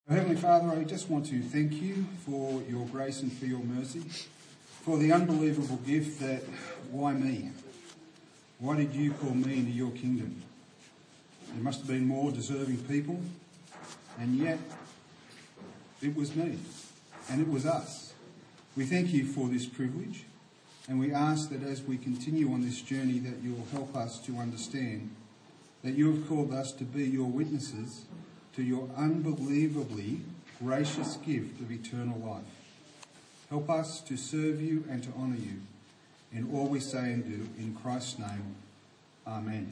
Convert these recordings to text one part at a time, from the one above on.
Heavenly Father, I just want to thank you for your grace and for your mercy, for the unbelievable gift that, why me? Why did you call me into your kingdom? There must have been more deserving people, and yet it was me, and it was us. We thank you for this privilege, and we ask that as we continue on this journey that you'll help us to understand that you have called us to be your witnesses to your unbelievably gracious gift of eternal life. Help us to serve you and to honour you in all we say and do. In Christ's name, Amen.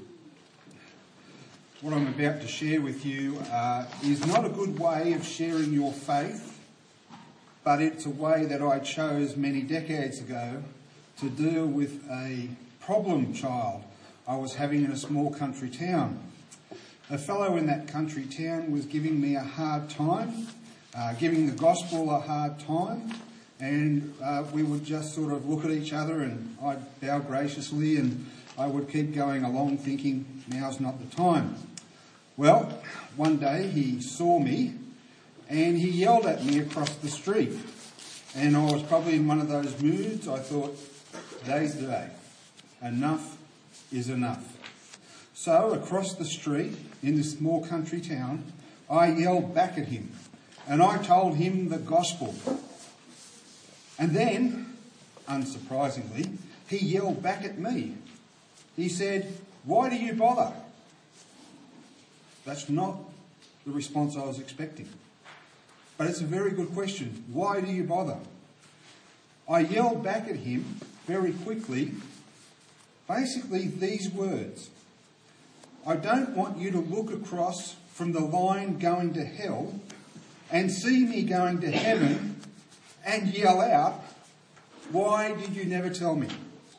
What I'm about to share with you is not a good way of sharing your faith, but it's a way that I chose many decades ago to deal with a problem child I was having in a small country town. A fellow in that country town was giving me a hard time, giving the gospel a hard time, and we would just sort of look at each other and I'd bow graciously and I would keep going along thinking, now's not the time. Well, one day he saw me and he yelled at me across the street, and I was probably in one of those moods. I thought, today's the day. Enough is enough. So across the street in this small country town, I yelled back at him and I told him the gospel. And then, unsurprisingly, he yelled back at me. He said, "Why do you bother?" That's not the response I was expecting. But it's a very good question. Why do you bother? I yelled back at him very quickly, basically these words: I don't want you to look across from the line going to hell and see me going to heaven and yell out, "Why did you never tell me?"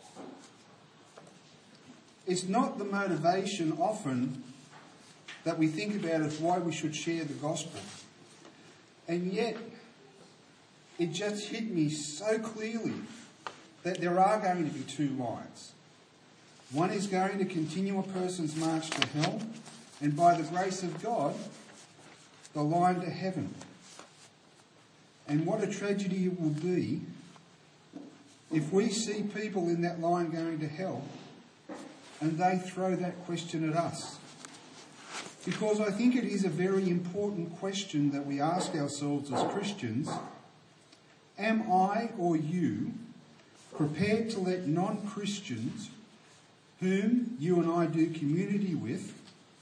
It's not the motivation often that we think about as why we should share the gospel. And yet, it just hit me so clearly that there are going to be two lines. One is going to continue a person's march to hell, and by the grace of God, the line to heaven. And what a tragedy it will be if we see people in that line going to hell and they throw that question at us. Because I think it is a very important question that we ask ourselves as Christians. Am I or you prepared to let non-Christians whom you and I do community with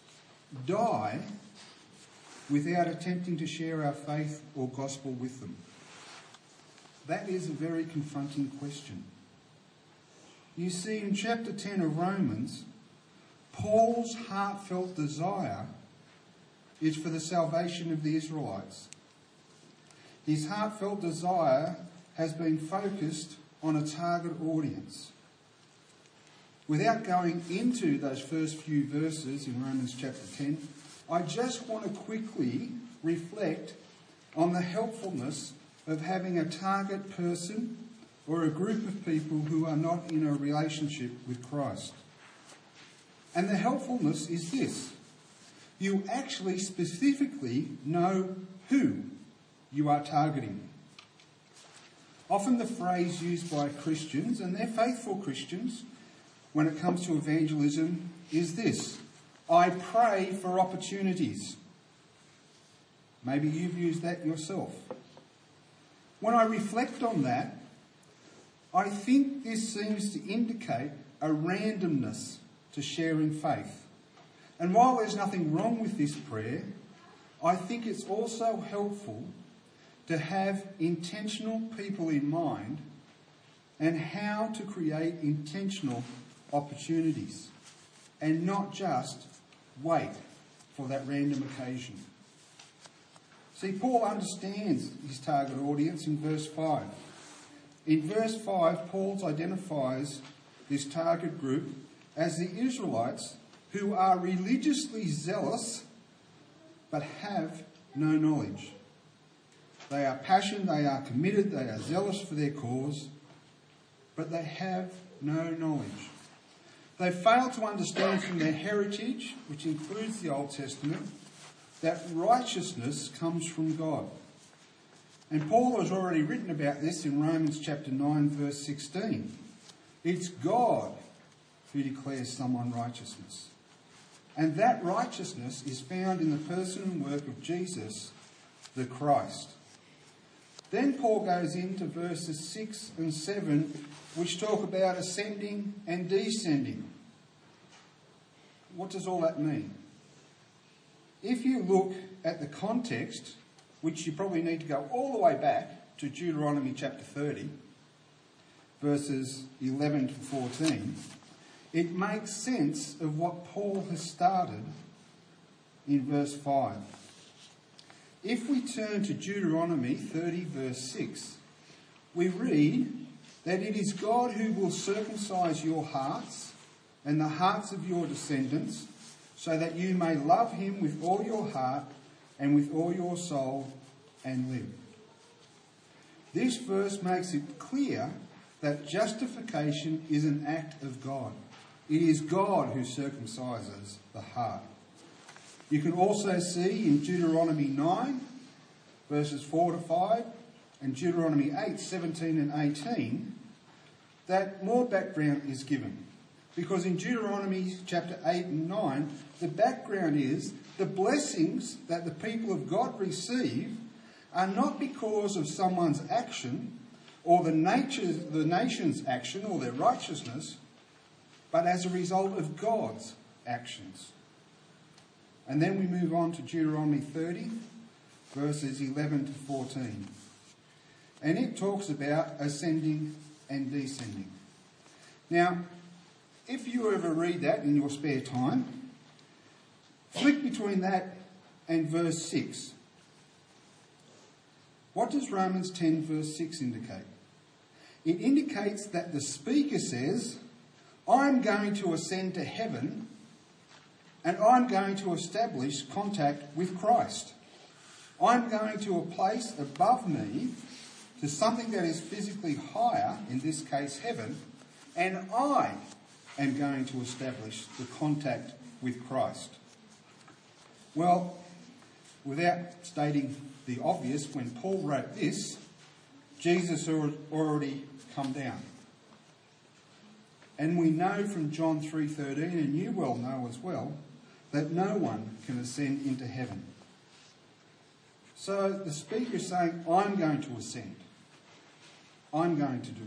die without attempting to share our faith or gospel with them? That is a very confronting question. You see, in chapter 10 of Romans, Paul's heartfelt desire is for the salvation of the Israelites. His heartfelt desire has been focused on a target audience. Without going into those first few verses in Romans chapter 10, I just want to quickly reflect on the helpfulness of having a target person or a group of people who are not in a relationship with Christ. And the helpfulness is this: you actually specifically know who you are targeting. Often the phrase used by Christians, and they're faithful Christians, when it comes to evangelism is this: I pray for opportunities. Maybe you've used that yourself. When I reflect on that, I think this seems to indicate a randomness to sharing faith. And while there's nothing wrong with this prayer, I think it's also helpful to have intentional people in mind and how to create intentional opportunities and not just wait for that random occasion. See, Paul understands his target audience in verse 5. In verse 5, Paul identifies this target group as the Israelites who are religiously zealous but have no knowledge. They are passionate, they are committed, they are zealous for their cause, but they have no knowledge. They fail to understand from their heritage, which includes the Old Testament, that righteousness comes from God. And Paul has already written about this in Romans chapter 9, verse 16. It's God who declares someone righteousness. And that righteousness is found in the person and work of Jesus, the Christ. Then Paul goes into verses 6 and 7, which talk about ascending and descending. What does all that mean? If you look at the context, which you probably need to go all the way back to Deuteronomy chapter 30, verses 11 to 14, it makes sense of what Paul has started in verse 5. If we turn to Deuteronomy 30, verse 6, we read that it is God who will circumcise your hearts and the hearts of your descendants, so that you may love him with all your heart and with all your soul and live. This verse makes it clear that justification is an act of God. It is God who circumcises the heart. You can also see in Deuteronomy 9, verses 4 to 5, and Deuteronomy 8, 17 and 18, that more background is given. Because in Deuteronomy chapter 8 and 9, the background is the blessings that the people of God receive are not because of someone's action or the nation's action or their righteousness, but as a result of God's actions. And then we move on to Deuteronomy 30, verses 11 to 14. And it talks about ascending and descending. Now, if you ever read that in your spare time, flick between that and verse 6. What does Romans 10 verse 6 indicate? It indicates that the speaker says, I'm going to ascend to heaven and I'm going to establish contact with Christ. I'm going to a place above me, to something that is physically higher, in this case heaven, and I am going to establish the contact with Christ. Well, without stating the obvious, when Paul wrote this, Jesus had already come down. And we know from John 3:13, and you well know as well, that no one can ascend into heaven. So the speaker is saying, I'm going to ascend. I'm going to do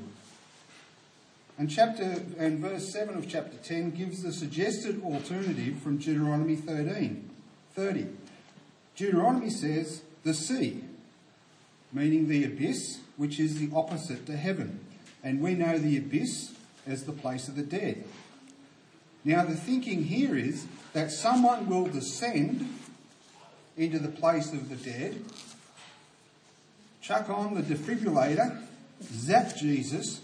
it. And verse 7 of chapter 10 gives the suggested alternative from Deuteronomy 30. Deuteronomy says, the sea, meaning the abyss, which is the opposite to heaven. And we know the abyss as the place of the dead. Now the thinking here is that someone will descend into the place of the dead, chuck on the defibrillator, zap Jesus,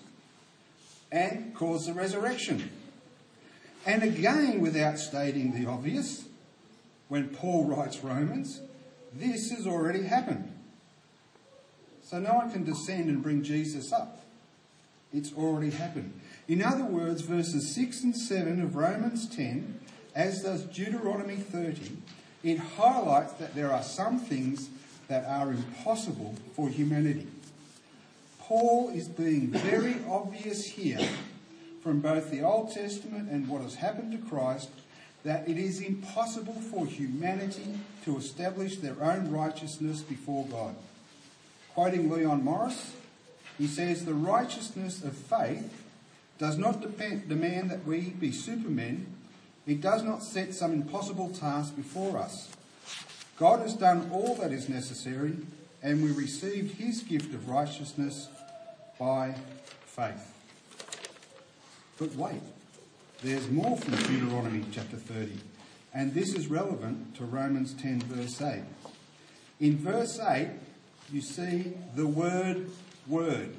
and cause the resurrection. And again, without stating the obvious, when Paul writes Romans, this has already happened. So no one can descend and bring Jesus up. It's already happened. In other words, verses 6 and 7 of Romans 10, as does Deuteronomy 30, it highlights that there are some things that are impossible for humanity. Paul is being very obvious here from both the Old Testament and what has happened to Christ, that it is impossible for humanity to establish their own righteousness before God. Quoting Leon Morris, he says, the righteousness of faith does not demand that we be supermen. It does not set some impossible task before us. God has done all that is necessary, and we received his gift of righteousness by faith. But wait, there's more from Deuteronomy chapter 30, and this is relevant to Romans 10 verse 8. In verse 8, you see the word word.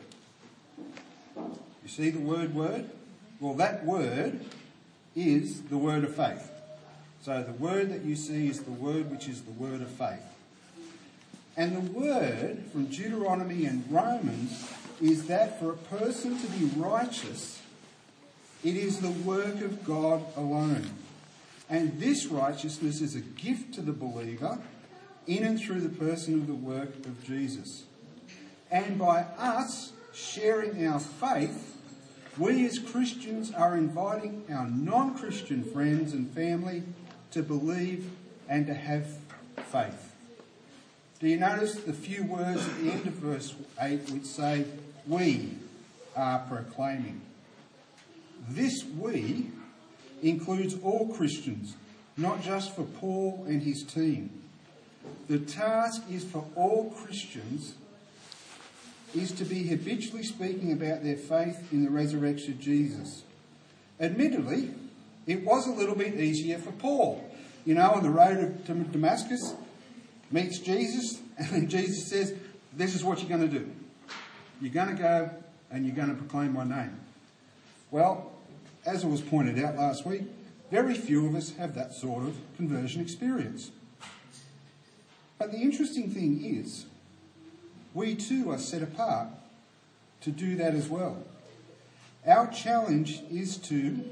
You see the word word? Well, that word is the word of faith. So the word that you see is the word which is the word of faith. And the word from Deuteronomy and Romans is that for a person to be righteous, it is the work of God alone. And this righteousness is a gift to the believer in and through the person of the work of Jesus. And by us sharing our faith, we as Christians are inviting our non-Christian friends and family to believe and to have faith. Do you notice the few words at the end of verse 8 which say, we are proclaiming? This we includes all Christians, not just for Paul and his team. The task is for all Christians is to be habitually speaking about their faith in the resurrection of Jesus. Admittedly, it was a little bit easier for Paul. You know, on the road to Damascus, meets Jesus, and then Jesus says, this is what you're going to do. You're going to go and you're going to proclaim my name. Well, as it was pointed out last week, very few of us have that sort of conversion experience. But the interesting thing is, we too are set apart to do that as well. Our challenge is to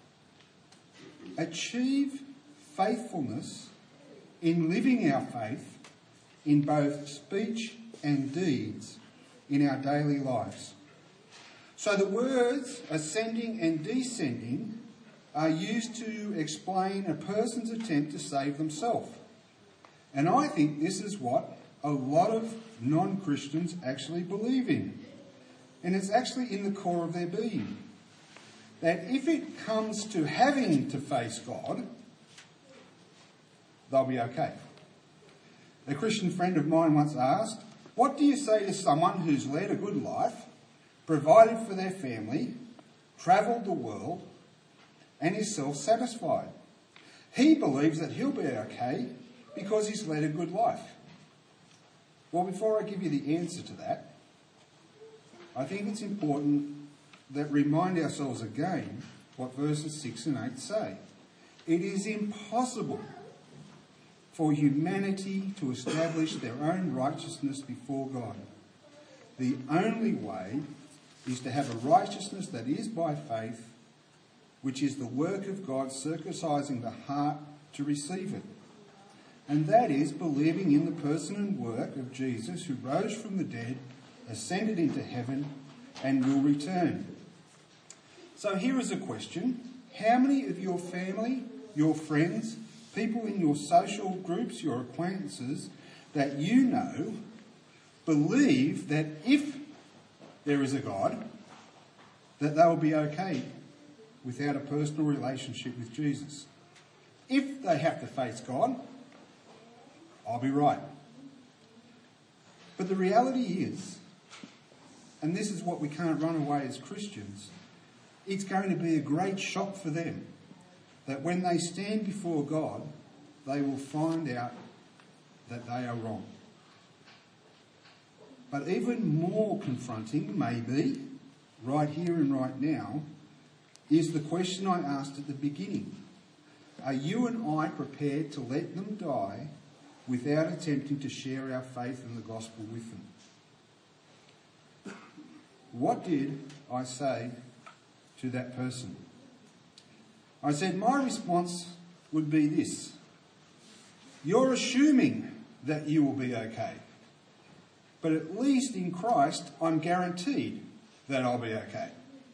achieve faithfulness in living our faith in both speech and deeds in our daily lives. So the words ascending and descending are used to explain a person's attempt to save themselves. And I think this is what a lot of non-Christians actually believe in. And it's actually in the core of their being. That if it comes to having to face God, they'll be okay. A Christian friend of mine once asked, what do you say to someone who's led a good life, provided for their family, travelled the world, and is self-satisfied? He believes that he'll be okay because he's led a good life. Well, before I give you the answer to that, I think it's important that we remind ourselves again what verses 6 and 8 say. It is impossible for humanity to establish their own righteousness before God. The only way is to have a righteousness that is by faith, which is the work of God circumcising the heart to receive it. And that is believing in the person and work of Jesus, who rose from the dead, ascended into heaven, and will return. So here is a question. How many of your family, your friends, people in your social groups, your acquaintances that you know believe that if there is a God, that they will be okay without a personal relationship with Jesus? If they have to face God, I'll be right. But the reality is, and this is what we can't run away as Christians, it's going to be a great shock for them that when they stand before God, they will find out that they are wrong. But even more confronting, maybe, right here and right now, is the question I asked at the beginning. Are you and I prepared to let them die without attempting to share our faith in the gospel with them? What did I say to that person? I said, my response would be this: you're assuming that you will be okay. But at least in Christ, I'm guaranteed that I'll be okay.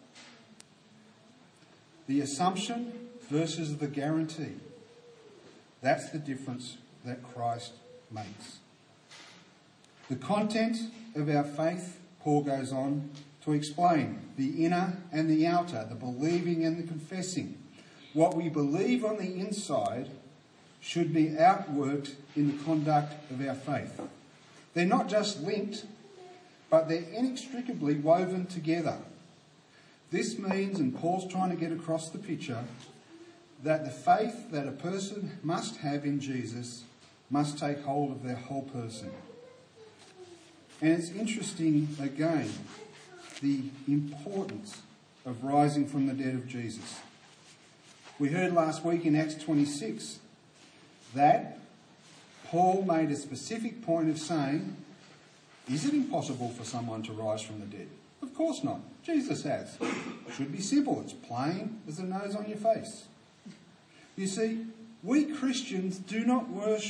The assumption versus the guarantee. That's the difference that Christ makes. The content of our faith, Paul goes on to explain, the inner and the outer, the believing and the confessing. What we believe on the inside should be outworked in the conduct of our faith. They're not just linked, but they're inextricably woven together. This means, and Paul's trying to get across the picture, that the faith that a person must have in Jesus must take hold of their whole person. And it's interesting, again, the importance of rising from the dead of Jesus. We heard last week in Acts 26 that Paul made a specific point of saying, is it impossible for someone to rise from the dead? Of course not. Jesus has. It should be simple. It's plain as the nose on your face. You see, we Christians do not worship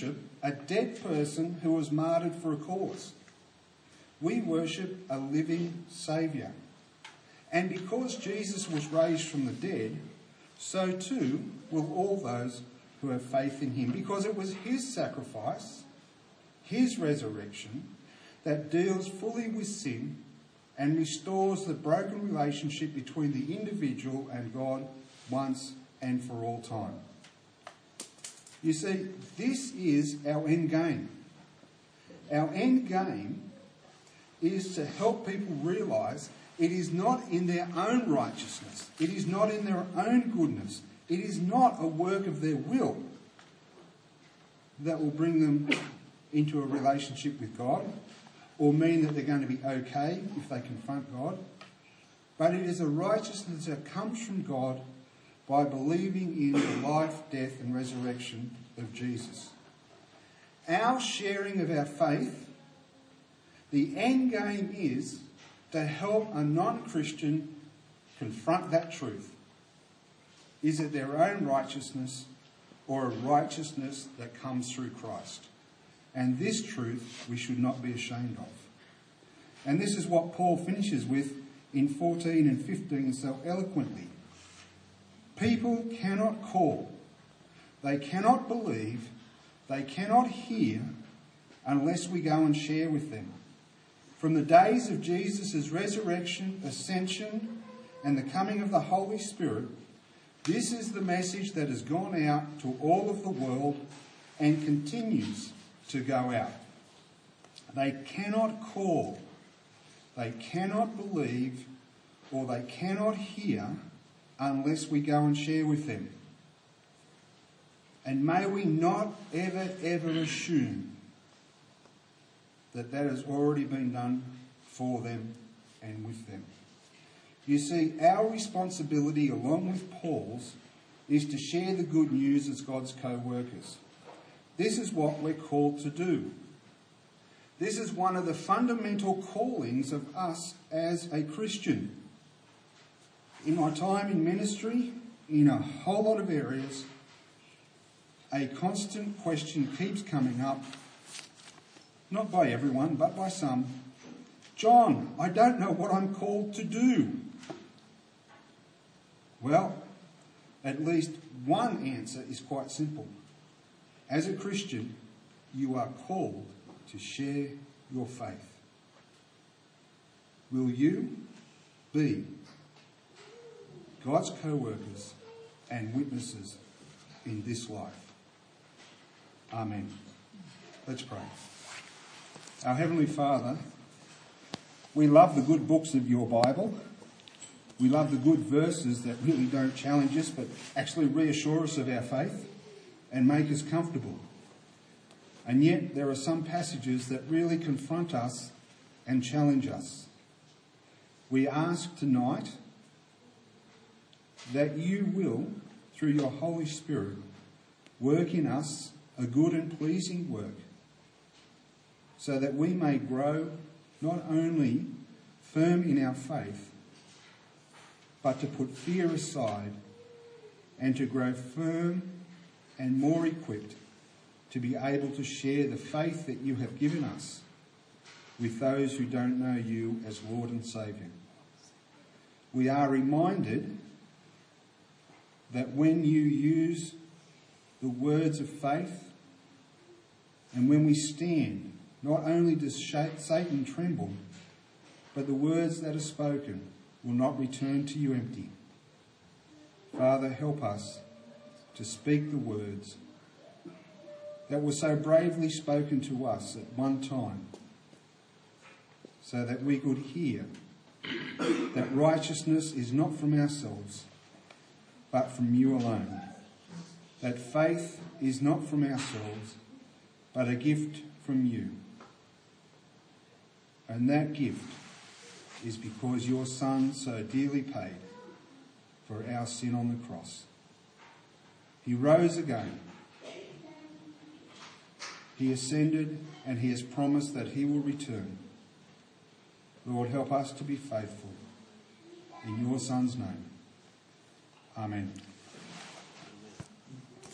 a dead person who was martyred for a cause. We worship a living Saviour. And because Jesus was raised from the dead, so too will all those who have faith in him, because it was his sacrifice, his resurrection, that deals fully with sin and restores the broken relationship between the individual and God once and for all time. You see, this is our end game. Our end game is to help people realise it is not in their own righteousness. It is not in their own goodness. It is not a work of their will that will bring them into a relationship with God or mean that they're going to be okay if they confront God. But it is a righteousness that comes from God by believing in the life, death and resurrection of Jesus. Our sharing of our faith, the end game is to help a non-Christian confront that truth. Is it their own righteousness or a righteousness that comes through Christ? And this truth we should not be ashamed of. And this is what Paul finishes with in 14 and 15 so eloquently. People cannot call, they cannot believe, they cannot hear unless we go and share with them. From the days of Jesus' resurrection, ascension, and the coming of the Holy Spirit, this is the message that has gone out to all of the world and continues to go out. They cannot call, they cannot believe, or they cannot hear unless we go and share with them. And may we not ever assume that has already been done for them and with them. You see, our responsibility, along with Paul's, is to share the good news as God's co-workers. This is what we're called to do. This is one of the fundamental callings of us as a Christian. In my time in ministry, in a whole lot of areas, a constant question keeps coming up, not by everyone, but by some. John, I don't know what I'm called to do. Well, at least one answer is quite simple. As a Christian, you are called to share your faith. Will you be God's co-workers and witnesses in this life? Amen. Let's pray. Our Heavenly Father, we love the good books of your Bible. We love the good verses that really don't challenge us but actually reassure us of our faith and make us comfortable. And yet there are some passages that really confront us and challenge us. We ask tonight that you will, through your Holy Spirit, work in us a good and pleasing work, so that we may grow not only firm in our faith, but to put fear aside and to grow firm and more equipped to be able to share the faith that you have given us with those who don't know you as Lord and Saviour. We are reminded that when you use the words of faith and when we stand, not only does Satan tremble, but the words that are spoken will not return to you empty. Father, help us to speak the words that were so bravely spoken to us at one time, so that we could hear that righteousness is not from ourselves, but from you alone. That faith is not from ourselves, but a gift from you. And that gift is because your Son so dearly paid for our sin on the cross. He rose again. He ascended, and he has promised that he will return. Lord, help us to be faithful. In your Son's name. Amen.